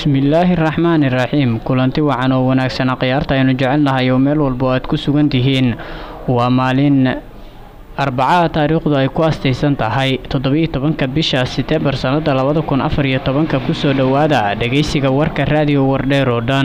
bismillaahi raxmaani raxiim kulanti wacan oo wanaagsan qiyaarta aynu jecelnahay oo meel walba aad ku sugan tihiin waa maalin Arbacada taariikhdu ay ku astaysan tahay 17 bisha September sanada 2014 ku soo dhawaada dhageysiga warka raadiyo Wardheer oo dhan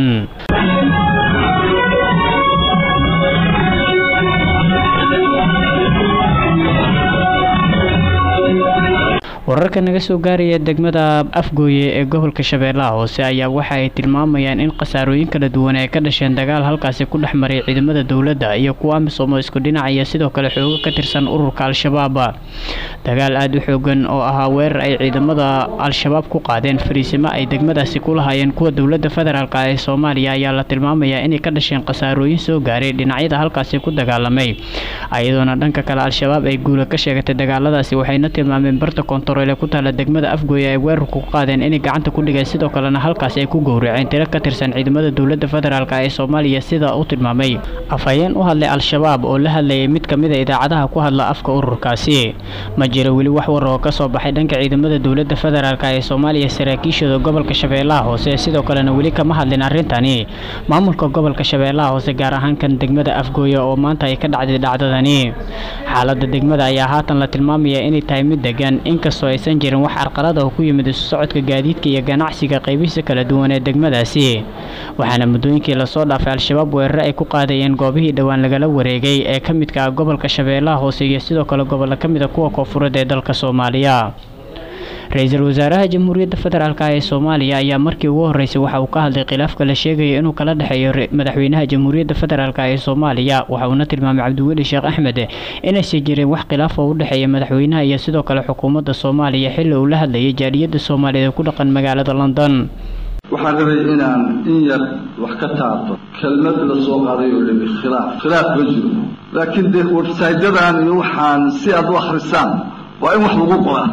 wararka naga soo gaaraya degmada Afgooye ee gobolka Shabeellaha Hoose ayaa waxa ay tilmaamayaan in qasaarooyin kala duwan ay ka dhasheen dagaal halkaas ku dhexmaray ciidamada dawladda iyo kuwa amisom isku dhinacaya sidoo kale xoog ka tirsan ururka Al-Shabaab dagaal aad u xoogan oo ahaa weerar ay ciidamada Al-Shabaab ku qaadeen fariisimo ay degmadaasi ku lahaayeen kuwa dawladda federaalka ee Soomaaliya ayaa la tilmaamayaa in ay ka dhasheen qasaarooyin soo gaaray dhinacyada halkaas ku dagaalamay ayadoona dhanka kale Al-Shabaab ay guul ka sheegatay dagaaladaasi waxayna tilmaameen barta ku taala degmada Afgooye ay weerar ku qaadeen in gacanta ku dhigay sidoo kalena halkaas ay ku gowraceen tiro ka tirsan ciidamada dawladda federaalka ee Soomaaliya sida uu tilmaamay afayeen u hadlay Al-Shabaab oo la hadlayay mid kamid ah idaacadaha ku hadla afka ururkaasi ma jiro wali wax war oo ka soo baxay dhanka ciidamada dawladda federaalka ee Soomaaliya saraakiishooda gobolka Shabeellaha Hoose sidoo kalena wali kama hadlin arintani maamulka gobolka Shabeellaha Hoose gaar ahaan kan degmada Afgooye oo maanta ay ka dhacday dhacdadani xaaladda degmada ayaa haatan la tilmaamaya in ay tahay mid degan inkastoo aysan jirin wax arqalad ah ku yimid socodka gaadiidka iyo ganacsiga qaybihiisa kala duwan ee degmadaasi waxaana muddooyinkii la soo dhaafay Al-Shabaab weerar ay ku qaadayeen goobihii dhawaan lagala wareegay ee ka midka ah gobolka Shabeellaha Hoose iyo sidoo kale gobolka ka mid ah kuwa koonfureed ee dalka Soomaaliya Ra'iisul Wasaaraha Jamhuuriyadda Federaalka ee Soomaaliya ayaa markii ugu horeysay waxa uu ka hadlay khilaafka la sheegay inuu kala dhaxeeyo madaxweynaha Jamhuuriyadda Federaalka ee Soomaaliya waxa uu tilmaamay Cabdiweli Sheekh Axmed in ay jireen wax khilaaf oo u dhaxeeya madaxweynaha iyo sidoo kale xukuumadda Soomaaliya xilli uu la hadlayay jaaliyadda Soomaaliyeed ku dhaqan magaalada London waxaan rabay inaan in yar wax ka taabto kelmad la soo qaaday oo leeyahay khilaaf ma jiro laakiin de website-yadan iyo waxaan si aad u akhrisaan waa in wax lagu qoraa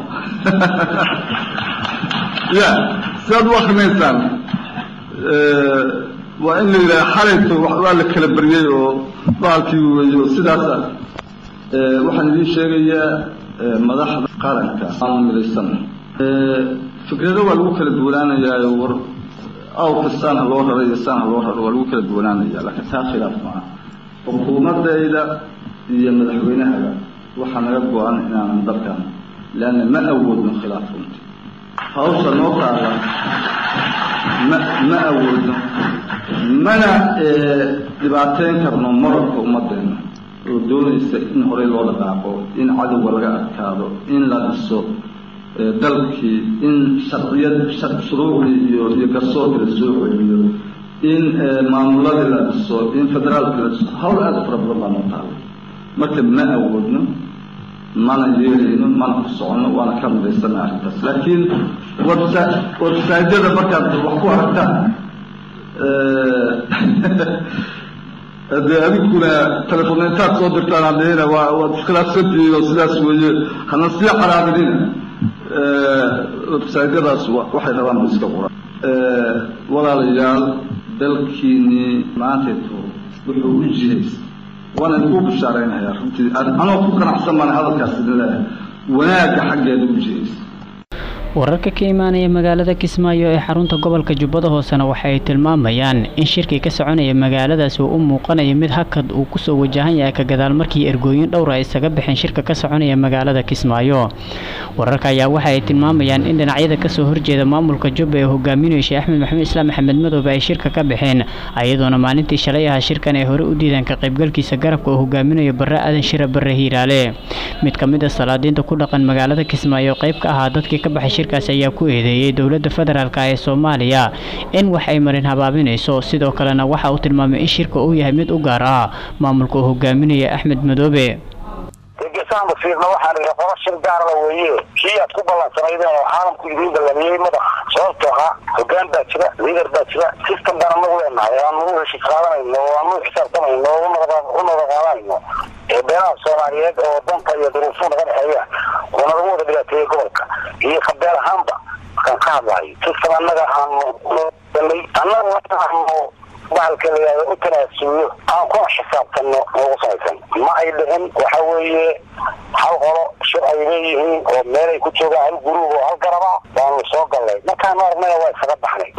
ya sad wax meesan waa in la xalayto wax la kala bariyay oo baalkii weeyo sidaas waxaan idin sheegayaa madaxda qaranka aan midaysan fikrado waa lagu kala duwanaanayaa war aw fasaan loo raray saan loo raray waa lagu kala duwanaanayaa laakiin taa khilaaf ma xukuumadda iyo madaxweynaha waxaa naga go'an inaan dalkan لأن ما أول من خلافهم هوصل نقطة ما أول منع دبعتين كرنا مرة ومدين ودون إن هري الوضع عقو إن عدو ولا كادو إن لا الصوت دلكي إن شروع يقصور السوق إن معاملات الصوت إن فدرال الصوت هؤلاء أفراد الله تعالى مثل ما أولنا mana yeelino mana ku socono waana ka midaysanaa arrintaas laakiin website-yada markaad wax ku aragtaan adiguna telefoontaad soo dirtaan hadayna waad iskhilaafsantihiin oo sidaas weeye hana sii xaraabinina website-yadaas waxay rabaan ba iska qoran walaalayaal dalkiini maanteeto wuxuu u jihaysa وانا نقول بشارين يا رمتي انا فكر احسن من هذا الكاس وناك حق يدوجيس wararka ka imaanaya magaalada Kismaayo ee xarunta gobolka Jubbada Hoosena waxay tilmaamayaan in shirkii ka soconaya magaaladaas uu muuqanayo mid hakad uu ku soo wajahan yahay ka gadaal markii ergooyin dhowr ah isaga bixin shirka ka soconaya magaalada Kismaayo wararka ayaa waxay tilmaamayaan in dhinacyada ka soo horjeeda maamulka Jubba ee hogaaminaya Sheekh Axmed Maxamed Islaam Maxamed Madoobe ay shirka ka bixeen ayadoona maalintii shalay ah shirkan ay hore u diideen ka qaybgalkiisa garabka oo hogaaminaya Barre Aadan Shira Barre Hiiraale mid kamid ah salaadiinta ku dhaqan magaalada Kismaayo qayb ka ah dadkii ka baxay shirkaas ayaa ku eedeeyay dawladda federaalka ee Soomaaliya in wax ay marin habaabinayso sidoo kalena waxa uu tilmaamay in shirka uu yahay mid u gaar ah maamulka hogaaminaya Axmed Madoobe deegaan fiirno waxaan la qoraal shir gaar ah weeye kii aad ku balansanayeen oo caalamku idin ballamiyay madax sababtoo ah hoggaan baa jira leader baa jira system baan nagu leenahay aan ugu heshiis qaadanayno aan ugu xisaabtamayno oo nabadqaadayno beelaha Soomaaliyeed oo danta iyo duruufaha naga dhexeeya oo nagu wada dhibaatay gobolka iyo qabeel ahaanba kan ka hadlay system annaga aan bahalka leeyahay u tanaasulo aan ku xisaabtano oo saysan ma ay dhahin waxa weeye hal qolo shir ay leeyihiin oo meel ay ku joogaan hal group oo hal garaba baan soo galay markaan arnay waa isaga baxnay masjidada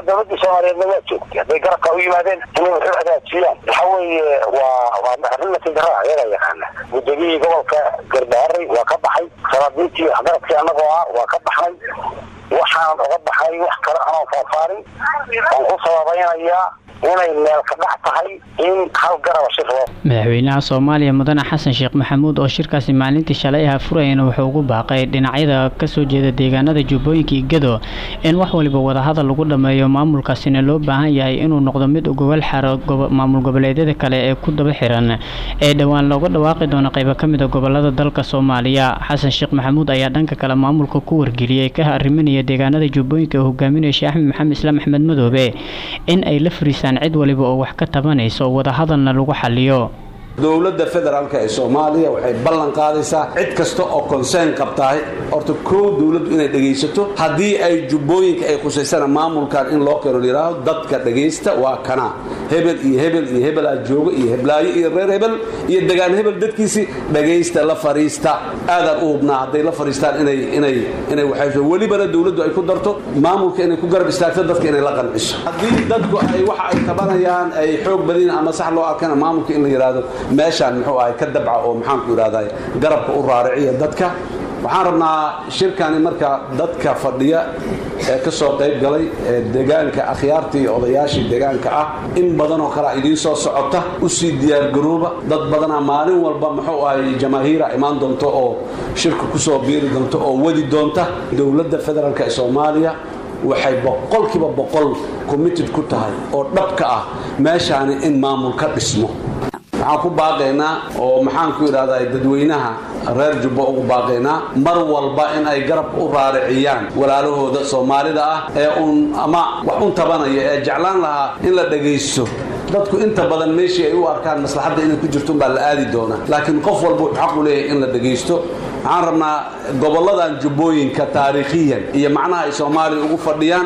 dawladda Soomaaliyeed ma joogto haday garabka u yimaadeen inay wuxuu hagaajiyaan waxa weeye waa arrin tindara ayaga yaqaana guddiga gobolka Garbaharey waa ka baxay saraabiintii waxgaradkii anagoo waa ka baxay waxaan uga baxay wax kale aan faafaarin aan ku sababaynayaa inay meel ka dhac tahay in hal garab shirro madaxweynaha Soomaaliya mudane Xasan Sheekh Maxamuud oo shirkaasi maalintii shalay ah furayna wuxuu ugu baaqay dhinacyada ka soo jeeda deegaanada Jubbooyinka iyo Gedo in wax waliba wada hadal lagu dhameeyo maamulkaasina loo baahan yahay inuu noqdo mid gobol xaro maamul goboleedyada kale ee ku daba xiran ee dhawaan looga dhawaaqi doono qayb ka mid ah gobolada dalka Soomaaliya Xasan Sheekh Maxamuud ayaa dhanka kale maamulka ku wargeliyay ka arriminaya deegaanada Jubbooyinka oo hogaaminaya Sheekh Maxamed Islaam Axmed Madoobe in ay la fariisaan cid waliba oo wax ka tabanayso wada hadalna lagu xaliyo dawladda federaalka ee Soomaaliya waxay ballan qaadaysaa cid kasta oo concern qabtaay horta koow dawladdu inay dhageysato hadii ay Jubbooyinka ay qusaysana maamulkan in loo karo yiraahdo dadka dhageysta waa kana hebel iyo hebel aad jooga iyo heblaayo iyo reer hebel iyo deegaan hebel dadkiisi dhageysta la fariista aadan u hubnaa haday la fariistaan inay waxay walibana dawladdu ay ku darto maamulka inay ku garab istaagto dadka inay la qanciso hadii dadku ay waxa ay tabanayaan ay xoog badin ama sax loo arkana maamulka in la yiraahdo meeshan muxuu ahay ka dabca oo maxaan ku yiraahdaa garabka u raariciya dadka waxaan rabnaa shirkani marka dadka fadhiya ee ka soo qayb galay deegaanka akhyaartii odayaashii deegaanka ah in badan oo kala idin soo socota u sii diyaar garooba dad badan maalin walba muxuu ahay jamaahiira imaan doonto oo shirka ku soo biiri doonto oo wadi doonta dawladda federaalka ee Soomaaliya waxay boqolkiiba boqol committed ku tahay oo dhabka ah meeshan in maamul ka dhismo waxaan ku baaqaynaa oo maxaan ku yiraahdaa dadweynaha reer Jubbo ugu baaqaynaa mar walba in ay garab u raariciyaan walaalahooda Soomaalida ah ee ama wax un tabanaya ee jeclaan lahaa in la dhageysto dadku inta badan meeshii ay u arkaan maslaxadda inay ku jirto baa la aadi doona laakiin qof walba wuxuu xaq u leeyahay in la dhageysto waxaan rabnaa goboladan Jubbooyinka taariikhiyan iyo macnaha ay Soomaaliya ugu fadhiyaan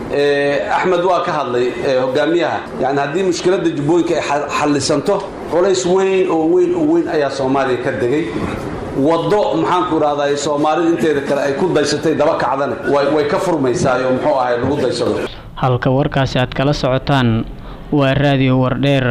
Axmed waa ka hadlay hogaamiyaha yani hadii mushkiladda Jubbooyinka ay xallisanto culays weyn ayaa Soomaaliya ka degay wado maxaan ku raadayay Soomaaliya inteeda kale ay ku daysatay daba kacdan way ka furmaysaa oo muxuu ahay lagu daysado halka warkaasi aad kala socotaan waa raadiyo Wardheer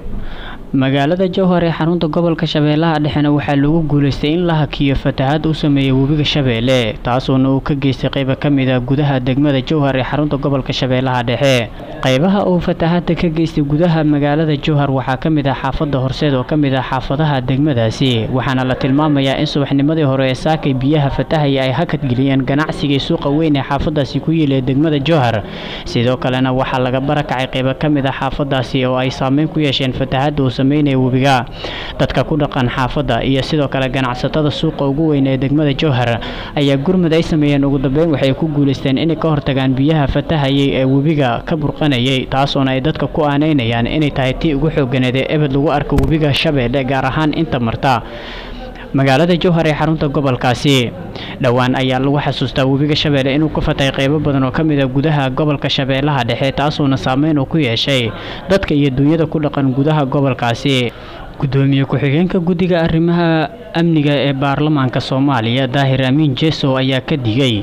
magaalada Jowhar ee xarunta gobolka Shabeellaha Dhexe waxaa lagu guuleystay in la hakiyo fatahaad uu sameeyay webiga Shabeelle taasoo uu ka geystay qayb ka mid ah gudaha degmada Jowhar ee xarunta gobolka Shabeellaha Dhexe qaybaha uu fatahaadda ka geystay gudaha magaalada Jowhar waxaa ka mid ah xaafadda Horseed oo ka mid ah xaafadaha degmadaasi waxaana la tilmaamayaa in subaxnimadii hore ee saakay biyaha fatahaya ay hakad geliyeen ganacsiga suuqa weyn ee xaafadaasi ku yeelay degmada Jowhar sidoo kalena waxaa laga barakacay qayb ka mid ah xaafadaasi oo ay saameyn ku yeesheen fatahaadda webiga dadka ku dhaqan xaafada iyo sidoo kale ganacsatada suuqa ugu weyn ee degmada Jowhar ayaa gurmad ay sameeyeen ugu dambeyn waxay ku guuleysteen inay ka hortagaan biyaha fatahayay ee webiga ka burqanayay taasoo ay dadka ku aaneynayaan inay tahay tii ugu xooganeed ee ebad lagu arko webiga Shabeelle gaar ahaan inta marta magaalada Jowhar ee xarunta gobolkaasi dhawaan ayaa lagu xasuustaa webiga Shabeelle inuu ku fatay qaybo badan oo kamid ah gudaha gobolka Shabeellaha Dhexe taasoo saameyn ku yeeshay dadka iyo dunyada ku dhaqan gudaha gobolkaasi gudoomiye ku-xigeenka guddiga arrimaha amniga ee baarlamaanka Soomaaliya Daahir Amiin Jeeso ayaa ka digay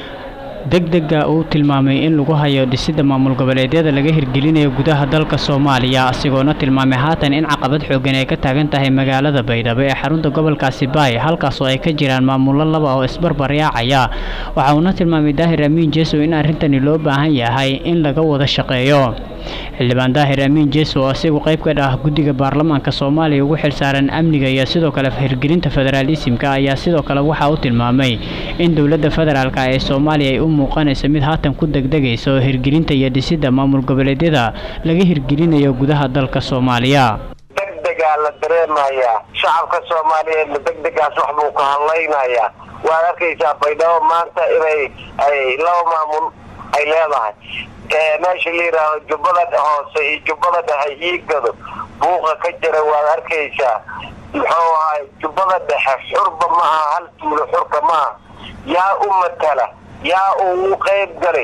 degdega uu tilmaamay in lagu hayo dhisidda maamul goboleedyada laga hirgelinayo gudaha dalka Soomaaliya asigoona tilmaamay haatan in caqabad xoogan ay ka taagan tahay magaalada Baydhabo ee xarunta gobolkaasi Baay halkaas oo ay ka jiraan maamulo laba oo isbarbar yaacaya waxa uu tilmaamay Daahir Amiin Jeeso in arintani loo baahan yahay in laga wada shaqeeyo xildhibaan Daahir Amiin Jeeso oo asigu qayb ka ah guddiga baarlamaanka Soomaaliya ugu xilsaaran amniga iyo sidoo kale hirgelinta federalismka ayaa sidoo kale waxa uu tilmaamay in dawladda federaalka ee Soomaaliya ay u muuqanayso mid haatan ku degdegayso hirgelinta iyo dhisidda maamul goboleedyada laga hirgelinayo gudaha dalka Soomaaliya degdega la dareemaya shacabka Soomaaliyeed degdegaas wax buu ka hadlaynayaa waa arkaysaa Baydhabo maanta inay laba maamul ay leedahay meesha la yiraahdo Jubbada Hoose iyo Jubbada Dhexe iigado buuqa ka jira waa arkaysaa muxuu ahay Jubbada Dhexe xurba ma hal tuulo xurka ma yaa ummatala yaa uu qayb galay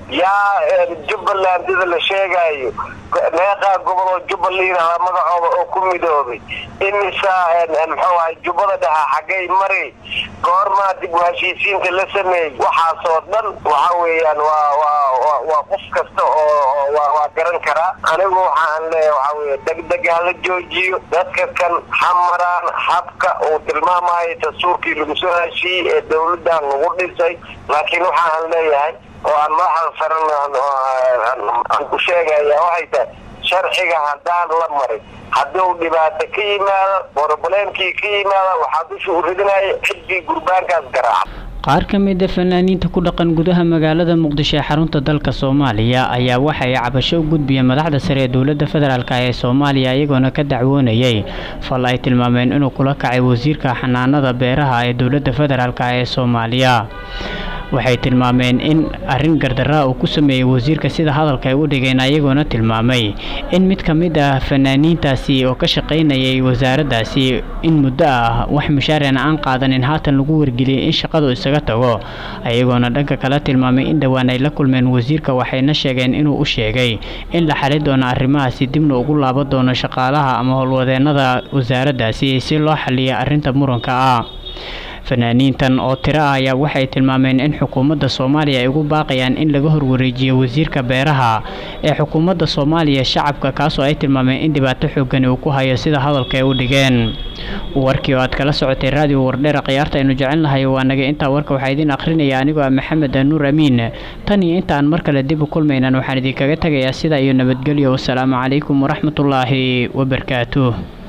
yaa Jubbaland dida la sheegayo meeqa gobol Jubbaland magacooda oo ku midoobay imisa muxuu ahay Jubbada Dhexe xagay maray goorma dib u heshiisiinta la sameeyay waxa soo dhan waxa weeyaan waa qof kasta oo waa garan kara anigu waxaan leeyahay waxa weeye degdeg la joojiyo dadka kan xamaraan habka oo tilmaamayo dastuurkii lagu soo heshiiyay ee dawladda lagu dhisay laakiin waxaan leeyahay وأن ما حصلنا عن كشجع يا واحد شرحها هدان لمري حدو دبات كيما وربلين كيما وحدو شو ردنا حدي قربان كاس قرع qaar ka mid ah fanaaniinta ku dhaqan gudaha magaalada Muqdisho ee xarunta dalka Soomaaliya ayaa waxay cabasho u gudbiyeen madaxda sare ee dawladda federaalka ee Soomaaliya iyagoona ka dacwoonayay fal ay tilmaameen inuu kula kacay wasiirka xanaanada beeraha ee dawladda federaalka ee Soomaaliya waxay tilmaameen in arrin gardarra uu ku sameeyay wasiirka sida hadalka ay u dhigeen ayagoona tilmaamay in mid ka mid ah fanaaniintaasi oo ka shaqeynayay wasaaraddaasi in muddo ah wax mushaarana aan qaadanin haatan lagu wargeliyay in shaqadu isaga tago ayagoona dhanka kale tilmaamay in dhawaan ay la kulmeen wasiirka waxayna sheegeen inuu u sheegay in la xalin doono arrimahaasi dibna ugu laaban doono shaqaalaha ama howlwadeennada wasaaraddaasi si loo xalliyo arrinta muranka ah fanaaniintan oo tiro ah ayaa waxay tilmaameen in xukuumadda Soomaaliya ay ugu baaqayaan in laga horwareejiyo wasiirka beeraha ee xukuumadda Soomaaliya shacabka kaas oo ay tilmaameen in dhibaato xooggan uu ku hayo sida hadalka ay u dhigeen warkii oo aad kala socotay raadiyo Wardheer qiyaarta aynu jecelnahay waa naga inta warka waxa idin akhrinaya anigoo Maxamed Nuur Amiin tan iyo intaan mar kale dib u kulmaynan waxaan idin kaga tagayaa sida iyo nabadgelyo wassalaamu calaykum waraxmatullaahi wabarakaatuh